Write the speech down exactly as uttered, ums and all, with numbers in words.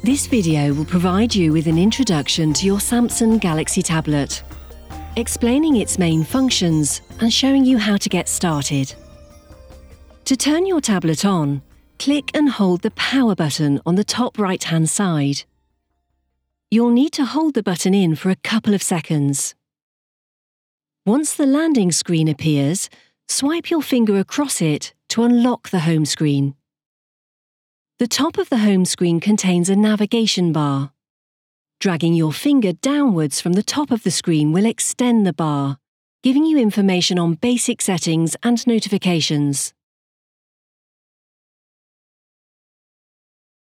This video will provide you with an introduction to your Samsung Galaxy tablet, explaining its main functions and showing you how to get started. To turn your tablet on, click and hold the power button on the top right-hand side. You'll need to hold the button in for a couple of seconds. Once the landing screen appears, swipe your finger across it to unlock the home screen. The top of the home screen contains a navigation bar. Dragging your finger downwards from the top of the screen will extend the bar, giving you information on basic settings and notifications.